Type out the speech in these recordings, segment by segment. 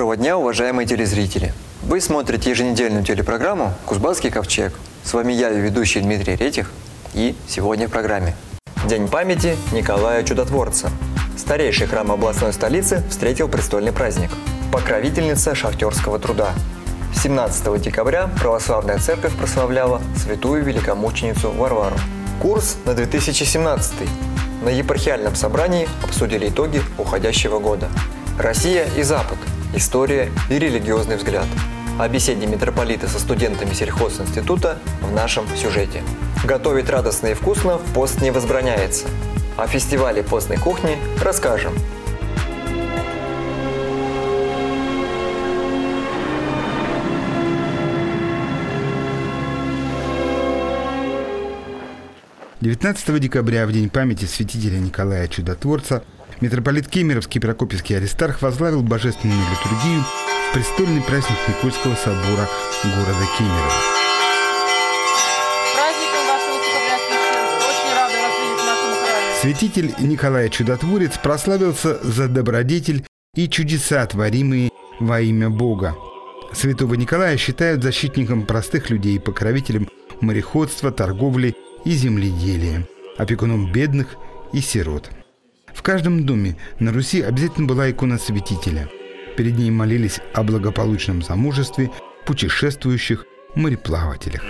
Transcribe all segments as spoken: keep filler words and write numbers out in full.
Доброго дня, уважаемые телезрители! Вы смотрите еженедельную телепрограмму «Кузбасский ковчег». С вами я, ее ведущий Дмитрий Ретих, и сегодня в программе День памяти Николая Чудотворца. Старейший храм областной столицы встретил престольный праздник. Покровительница шахтерского труда. семнадцатого декабря православная церковь прославляла святую великомученицу Варвару. Курс на две тысячи семнадцатый. На епархиальном собрании обсудили итоги уходящего года. Россия и Запад. История и религиозный взгляд. О беседе митрополита со студентами сельхозинститута в нашем сюжете. Готовить радостно и вкусно в пост не возбраняется. О фестивале постной кухни расскажем. девятнадцатого декабря, в день памяти святителя Николая Чудотворца, митрополит Кемеровский Прокопьевский Аристарх возглавил божественную литургию в престольный праздник Никольского собора города Кемерово. Праздником вашего Высокопреосвященства. Очень рады вас видеть в нашем храме. Святитель Николай Чудотворец прославился за добродетель и чудеса, творимые во имя Бога. Святого Николая считают защитником простых людей, покровителем мореходства, торговли и земледелия, опекуном бедных и сирот. В каждом доме на Руси обязательно была икона святителя. Перед ней молились о благополучном замужестве, путешествующих, мореплавателях.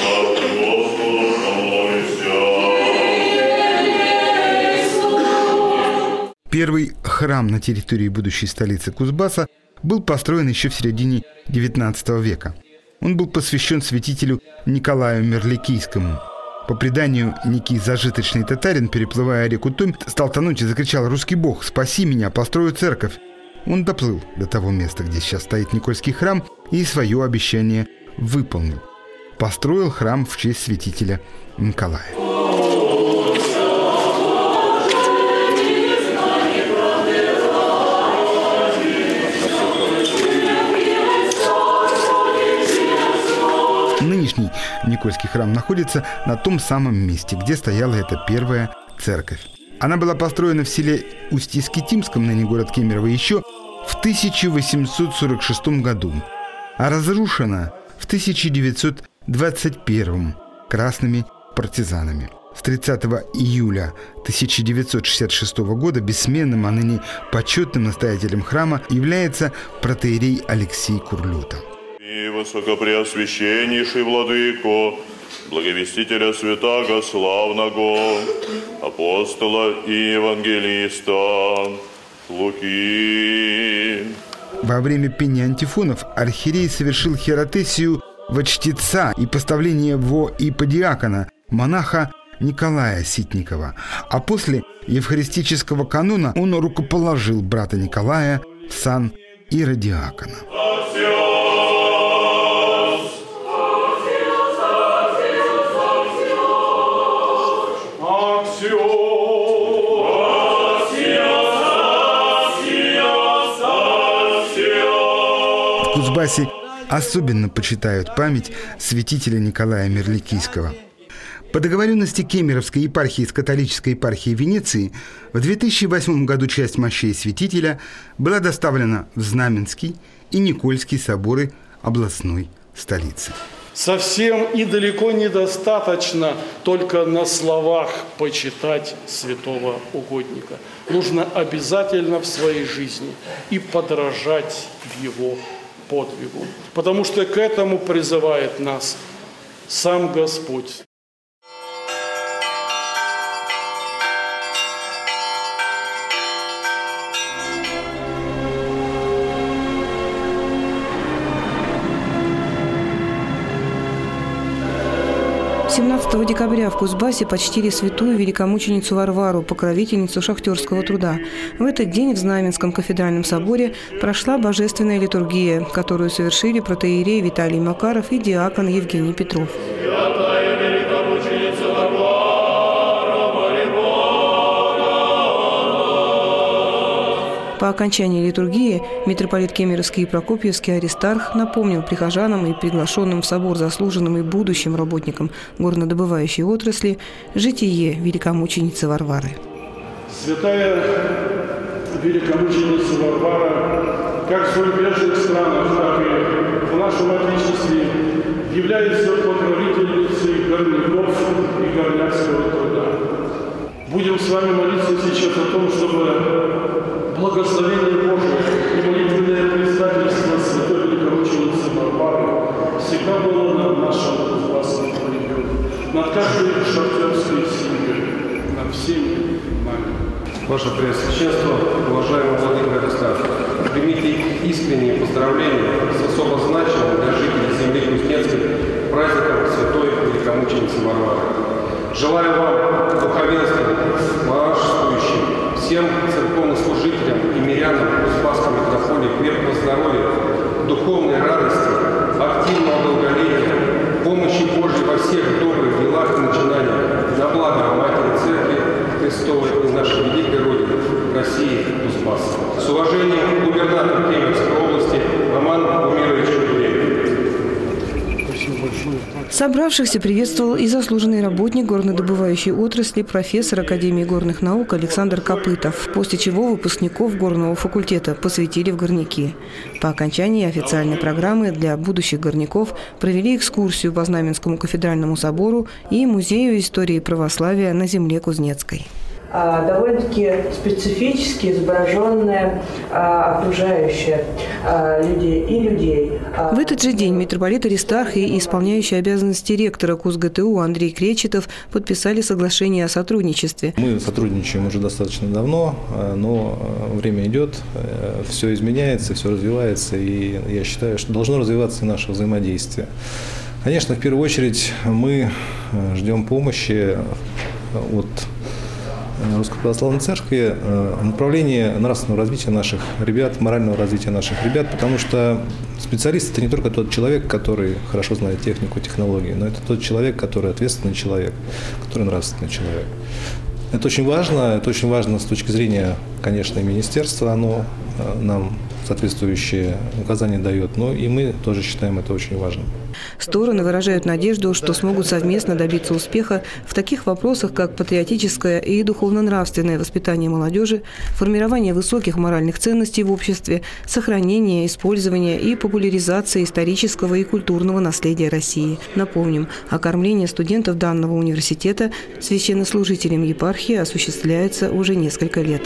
Первый храм на территории будущей столицы Кузбасса был построен еще в середине девятнадцатого века. Он был посвящен святителю Николаю Мерликийскому. По преданию, некий зажиточный татарин, переплывая реку Томь, стал тонуть и закричал: «Русский бог, спаси меня, построю церковь!» Он доплыл до того места, где сейчас стоит Никольский храм, и свое обещание выполнил. Построил храм в честь святителя Николая. Нынешний Никольский храм находится на том самом месте, где стояла эта первая церковь. Она была построена в селе Усть-Искитимском, ныне город Кемерово, еще в тысяча восемьсот сорок шестом году, а разрушена в тысяча девятьсот двадцать первом красными партизанами. С тридцатого июля тысяча девятьсот шестьдесят шестого года бессменным, а ныне почетным настоятелем храма является протоиерей Алексей Курлюта. И высокопреосвященнейший владыко, благовестителя святаго славного, апостола и евангелиста Луки. Во время пения антифонов архиерей совершил хиротесию во чтеца и поставление во иподиакона монаха Николая Ситникова, а после евхаристического канона он рукоположил брата Николая в сан иродиакона. В Кузбассе особенно почитают память святителя Николая Мерликийского. По договоренности Кемеровской епархии с католической епархией Венеции в две тысячи восьмом году часть мощей святителя была доставлена в Знаменский и Никольский соборы областной столицы. Совсем и далеко недостаточно только на словах почитать святого угодника. Нужно обязательно в своей жизни и подражать в его подвигу, потому что к этому призывает нас сам Господь. семнадцатого декабря в Кузбассе почтили святую великомученицу Варвару, покровительницу шахтерского труда. В этот день в Знаменском кафедральном соборе прошла божественная литургия, которую совершили протоиерей Виталий Макаров и диакон Евгений Петров. По окончании литургии митрополит Кемеровский и Прокопьевский Аристарх напомнил прихожанам и приглашенным в собор заслуженным и будущим работникам горнодобывающей отрасли житие великомученицы Варвары. Святая великомученица Варвара как в зарубежных странах, так и в нашем Отечестве, является покровительницей горняков и горняцкого труда. Будем с вами молиться сейчас о том, чтобы благословение Божие и молитвенное предстательство святой великомученицы Варвары всегда было над нашим Кузбассом регионе, над каждой шахтерской семьей, над всеми нами. Ваше Преосвященство, уважаемый Владимир Аристархович, примите искренние поздравления с особо значимым для жителей земли Кузнецкой праздником святой великомученицы Варвары. Желаю вам, духовенству, монашествующим, всем церковнослужителям и мирянам Кузбасской митрополии крепкого здоровья, духовной радости, активного долголетия, помощи Божьей во всех добрых делах и начинаниях, на благо Матери Церкви Христовой и нашей великой Родины, России, Кузбасса. С уважением, губернатор Кемеровской области Роман Гумирович Кудрин. Собравшихся приветствовал и заслуженный работник горнодобывающей отрасли, профессор Академии горных наук Александр Копытов, после чего выпускников горного факультета посвятили в горняки. По окончании официальной программы для будущих горняков провели экскурсию по Знаменскому кафедральному собору и Музею истории православия на земле Кузнецкой. Довольно-таки специфически изображенная окружающая людей и людей. В этот же день митрополит Аристарх и исполняющий обязанности ректора КУЗГТУ Андрей Кречетов подписали соглашение о сотрудничестве. Мы сотрудничаем уже достаточно давно, но время идет, все изменяется, все развивается, и я считаю, что должно развиваться и наше взаимодействие. Конечно, в первую очередь мы ждем помощи от Русской Православной Церкви в направлении нравственного развития наших ребят, морального развития наших ребят, потому что специалист – это не только тот человек, который хорошо знает технику, технологии, но это тот человек, который ответственный человек, который нравственный человек. Это очень важно, это очень важно с точки зрения, конечно, и министерства, оно нам соответствующие указания дает, но и мы тоже считаем это очень важным. Стороны выражают надежду, что смогут совместно добиться успеха в таких вопросах, как патриотическое и духовно-нравственное воспитание молодежи, формирование высоких моральных ценностей в обществе, сохранение, использование и популяризация исторического и культурного наследия России. Напомним, окормление студентов данного университета священнослужителем епархии осуществляется уже несколько лет.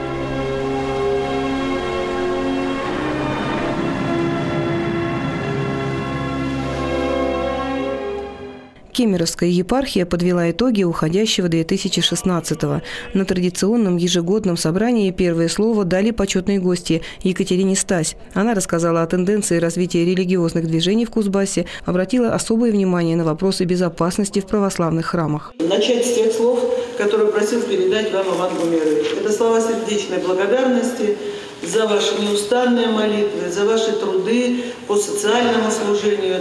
Кемеровская епархия подвела итоги уходящего две тысячи шестнадцатого. На традиционном ежегодном собрании первое слово дали почетные гости Екатерине Стась. Она рассказала о тенденции развития религиозных движений в Кузбассе, обратила особое внимание на вопросы безопасности в православных храмах. Начать с тех слов, которые просил передать вам Иван Гумирович. Это слова сердечной благодарности за ваши неустанные молитвы, за ваши труды по социальному служению,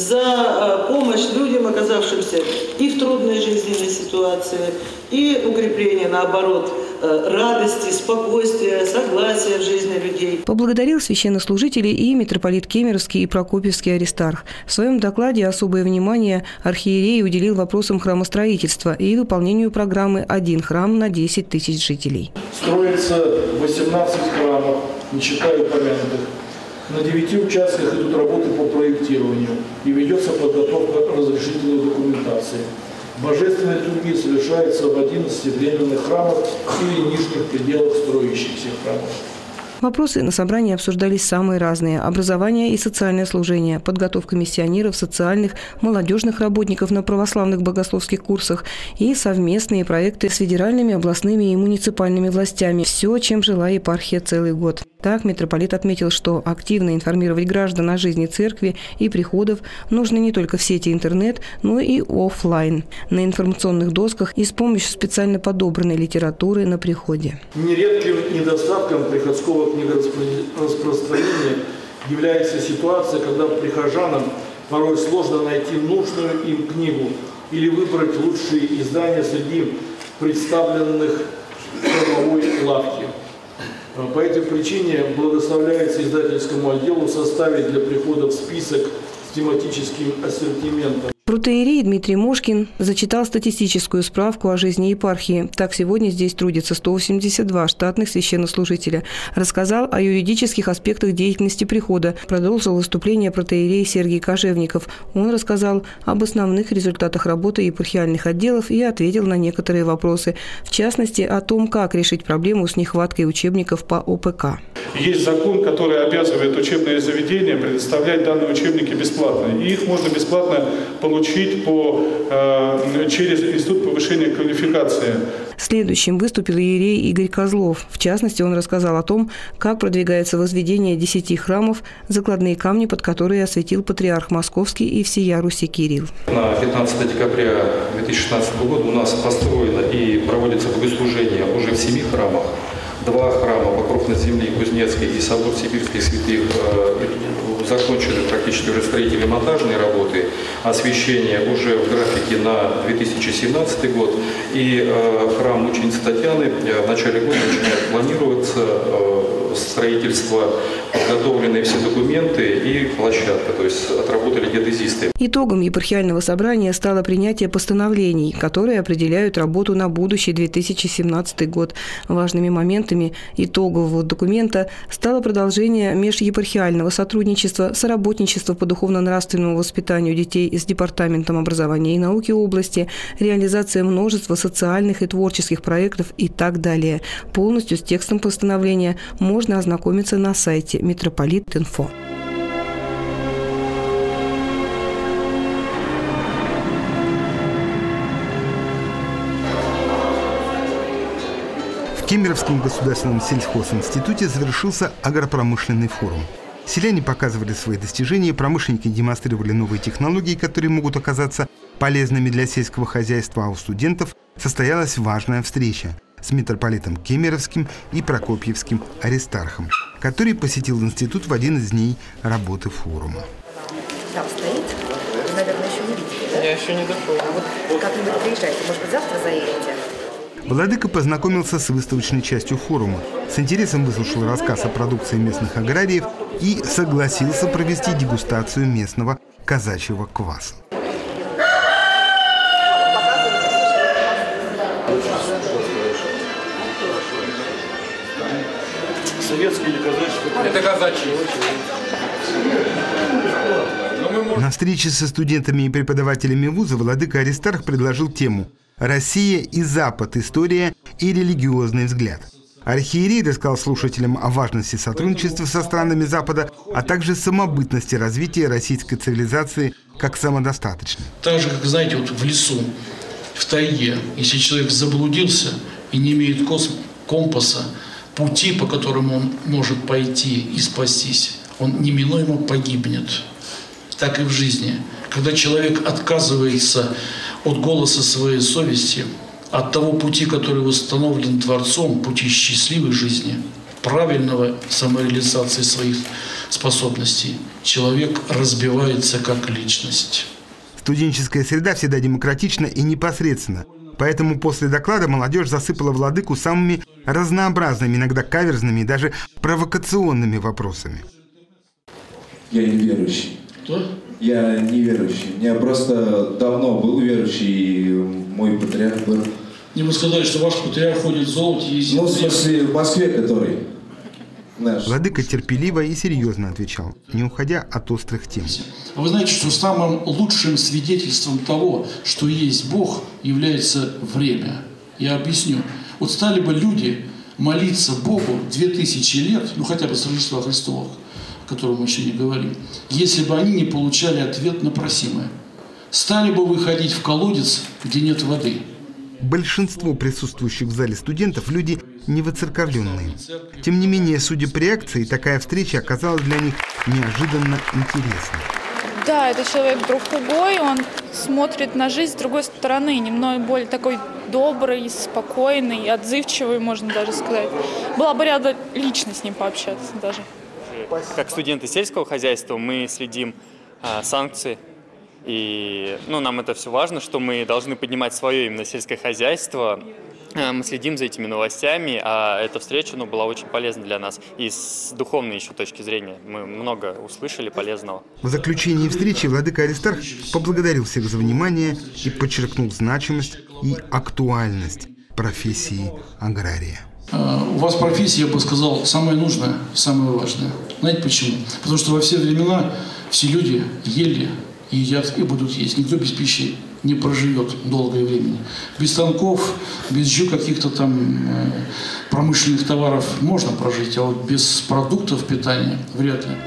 за помощь людям, оказавшимся и в трудной жизненной ситуации, и укрепление, наоборот, радости, спокойствия, согласия в жизни людей. Поблагодарил священнослужителей и митрополит Кемеровский и Прокопьевский Аристарх. В своем докладе особое внимание архиерей уделил вопросам храмостроительства и выполнению программы «Один храм на десять тысяч жителей». Строится восемнадцать храмов, не считая упомянутых. На девяти участках идут работы по проектированию и ведется подготовка разрешительной документации. Божественная литургия совершается в одиннадцати временных храмах или нижних пределах строящихся храмов. Вопросы на собрании обсуждались самые разные – образование и социальное служение, подготовка миссионеров, социальных, молодежных работников на православных богословских курсах и совместные проекты с федеральными, областными и муниципальными властями. Все, чем жила епархия целый год. Так митрополит отметил, что активно информировать граждан о жизни церкви и приходов нужно не только в сети интернет, но и офлайн, на информационных досках и с помощью специально подобранной литературы на приходе. Нередким недостатком приходского книгораспространения является ситуация, когда прихожанам порой сложно найти нужную им книгу или выбрать лучшие издания среди представленных в правовой лавке. По этой причине благословляется издательскому отделу составить для приходов список с тематическим ассортиментом. Протоиерей Дмитрий Мошкин зачитал статистическую справку о жизни епархии. Так, сегодня здесь трудится сто восемьдесят два штатных священнослужителя. Рассказал о юридических аспектах деятельности прихода. Продолжил выступление протоиерей Сергий Кожевников. Он рассказал об основных результатах работы епархиальных отделов и ответил на некоторые вопросы. В частности, о том, как решить проблему с нехваткой учебников по О П К. Есть закон, который обязывает учебные заведения предоставлять данные учебники бесплатно. И их можно бесплатно получить по, э, через Институт повышения квалификации. Следующим выступил иерей Игорь Козлов. В частности, он рассказал о том, как продвигается возведение десяти храмов, закладные камни, под которые осветил патриарх Московский и всея Руси Кирилл. На пятнадцатое декабря две тысячи шестнадцатого года у нас построено и проводится богослужение уже в семи храмах. Два храма «Покров на земле» Кузнецкий и собор Сибирских святых закончили практически уже строительно-монтажные работы. Освещение уже в графике на две тысячи семнадцатый год. И э, храм мученицы Татьяны в начале года начинает планироваться э, строительство, подготовленные все документы и площадка, то есть отработали геодезисты. Итогом епархиального собрания стало принятие постановлений, которые определяют работу на будущий две тысячи семнадцатый год. Важными моментами итогового документа стало продолжение межепархиального сотрудничества, соработничество по духовно-нравственному воспитанию детей с Департаментом образования и науки области, реализация множества социальных и творческих проектов и так далее. Полностью с текстом постановления можно ознакомиться на сайте Митрополит точка инфо. В Кемеровском государственном сельхозинституте завершился агропромышленный форум. Селяне показывали свои достижения, промышленники демонстрировали новые технологии, которые могут оказаться полезными для сельского хозяйства, а у студентов состоялась важная встреча с митрополитом Кемеровским и Прокопьевским Аристархом, который посетил институт в один из дней работы форума. Там стоит, вы, наверное, еще не видели, да? Я еще не дошел. А вот как-нибудь приезжайте, может быть, завтра заедете? Владыка познакомился с выставочной частью форума, с интересом выслушал рассказ о продукции местных аграриев и согласился провести дегустацию местного казачьего кваса. Советский или казачий? Это казачий. На встрече со студентами и преподавателями вуза владыка Аристарх предложил тему «Россия и Запад. История и религиозный взгляд». Архиерей рассказал слушателям о важности сотрудничества со странами Запада, а также самобытности развития российской цивилизации как самодостаточной. Так же, как, знаете, вот в лесу, в тайге, если человек заблудился и не имеет компаса, пути, по которым он может пойти и спастись, он неминуемо погибнет. Так и в жизни. Когда человек отказывается от голоса своей совести, от того пути, который установлен Творцом, пути счастливой жизни, правильного самореализации своих способностей, человек разбивается как личность. Студенческая среда всегда демократична и непосредственна. Поэтому после доклада молодежь засыпала владыку самыми разнообразными, иногда каверзными и даже провокационными вопросами. Я не верующий. Кто? Я не верующий. Я просто давно был верующий, и мой патриарх был. Не вы сказали, что ваш патриарх ходит в золоте и ездит. Ну, в смысле, в Москве, который наш. Владыка терпеливо и серьезно отвечал, не уходя от острых тем. Вы знаете, что самым лучшим свидетельством того, что есть Бог, является время. Я объясню. Вот стали бы люди молиться Богу две тысячи лет, ну хотя бы с Рождества Христова, о котором мы еще не говорим, если бы они не получали ответ на просимое. Стали бы выходить в колодец, где нет воды. Большинство присутствующих в зале студентов – люди невоцерковленные. Тем не менее, судя по реакции, такая встреча оказалась для них неожиданно интересной. Да, это человек другой, он смотрит на жизнь с другой стороны, немного более такой добрый, спокойный, отзывчивый, можно даже сказать. Была бы рада лично с ним пообщаться даже. Как студенты сельского хозяйства мы следим а, санкции. И ну, нам это все важно, что мы должны поднимать свое именно сельское хозяйство, мы следим за этими новостями, а эта встреча ну, была очень полезна для нас. И с духовной еще точки зрения мы много услышали полезного. В заключении встречи владыка Аристарх поблагодарил всех за внимание и подчеркнул значимость и актуальность профессии агрария. У вас профессия, я бы сказал, самое нужное, самое важное. Знаете почему? Потому что во все времена все люди ели, едят и будут есть. Никто без пищи не проживет долгое время. Без станков, без еще каких-то там промышленных товаров можно прожить, а вот без продуктов питания вряд ли.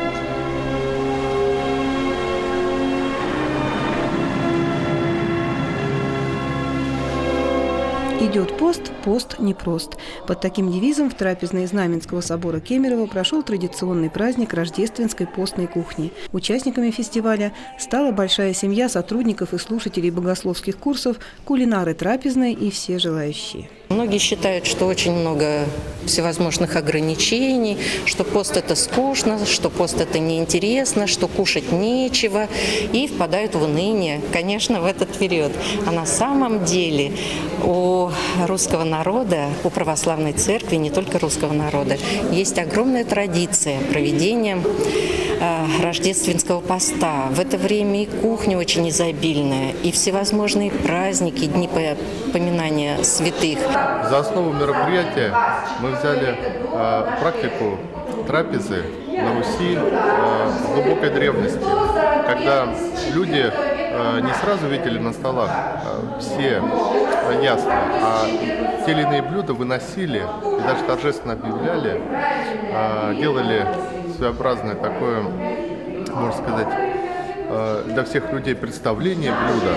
Идет пост, пост непрост. Под таким девизом в трапезной Знаменского собора Кемерово прошел традиционный праздник рождественской постной кухни. Участниками фестиваля стала большая семья сотрудников и слушателей богословских курсов, кулинары трапезной и все желающие. Многие считают, что очень много всевозможных ограничений, что пост – это скучно, что пост – это неинтересно, что кушать нечего, и впадают в уныние, конечно, в этот период. А на самом деле у русского народа, у православной церкви, не только русского народа, есть огромная традиция проведения э, рождественского поста. В это время и кухня очень изобильная, и всевозможные праздники, дни поминания святых. За основу мероприятия мы взяли э, практику трапезы на Руси э, в глубокой древности, когда люди э, не сразу видели на столах э, все э, яства, а те или иные блюда выносили и даже торжественно объявляли, э, делали своеобразное такое, можно сказать, э, для всех людей представление блюда,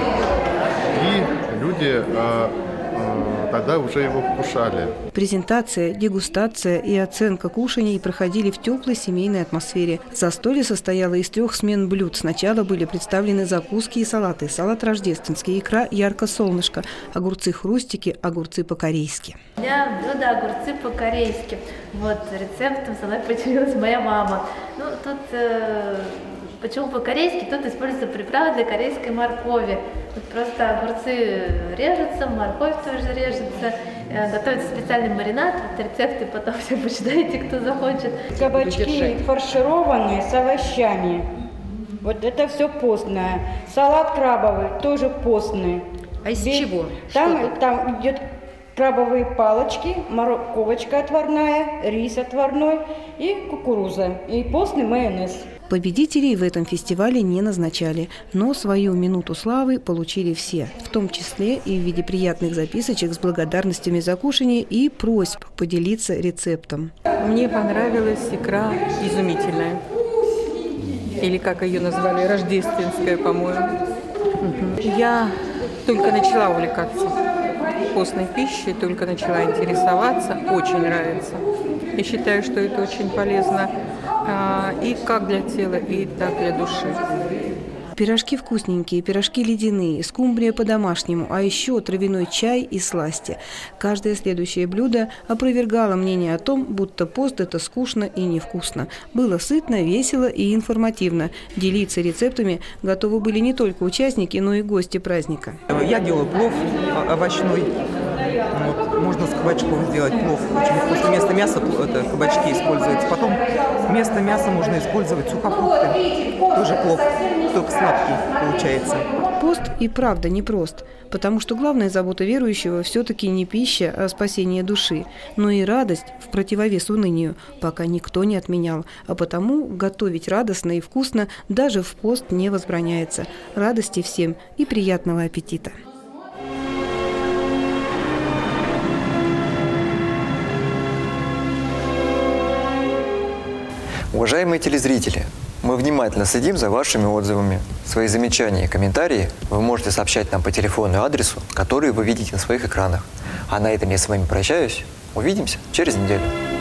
и люди э, тогда уже его вкушали. Презентация, дегустация и оценка кушаний проходили в теплой семейной атмосфере. Застолье состояло из трех смен блюд. Сначала были представлены закуски и салаты. Салат рождественский, икра ярко-солнышко, огурцы-хрустики, огурцы по-корейски. У меня блюдо огурцы по-корейски. Вот рецептом со мной поделилась моя мама. Ну, тут э, почему по-корейски? Тут используется приправа для корейской моркови. Тут просто огурцы режутся, морковь тоже режется, готовится специальный маринад. Вот рецепты потом все почитайте, кто захочет. Кабачки фаршированные с овощами. Вот это все постное. Салат крабовый тоже постный. А из Без... чего? Там, там идет крабовые палочки, морковочка отварная, рис отварной и кукуруза. И постный майонез. Победителей в этом фестивале не назначали, но свою минуту славы получили все, в том числе и в виде приятных записочек с благодарностями за кушанье и просьб поделиться рецептом. Мне понравилась икра изумительная, или как ее назвали, рождественская, по-моему. Я только начала увлекаться постной пищей, только начала интересоваться, очень нравится. Я считаю, что это очень полезно и как для тела, и так для души. Пирожки вкусненькие, пирожки ледяные, скумбрия по-домашнему, а еще травяной чай и сласти. Каждое следующее блюдо опровергало мнение о том, будто пост – это скучно и невкусно. Было сытно, весело и информативно. Делиться рецептами готовы были не только участники, но и гости праздника. Я делаю плов овощной. Вот, можно с кабачком сделать плов. Очень вкусно. Вместо мяса это кабачки используются. Потом вместо мяса можно использовать сухофрукты. Тоже плов, только сладкий получается. Пост и правда непрост, потому что главная забота верующего все-таки не пища, а спасение души, но и радость в противовес унынию, пока никто не отменял. А потому готовить радостно и вкусно даже в пост не возбраняется. Радости всем и приятного аппетита! Уважаемые телезрители, мы внимательно следим за вашими отзывами. Свои замечания и комментарии вы можете сообщать нам по телефону и адресу, которые вы видите на своих экранах. А на этом я с вами прощаюсь. Увидимся через неделю.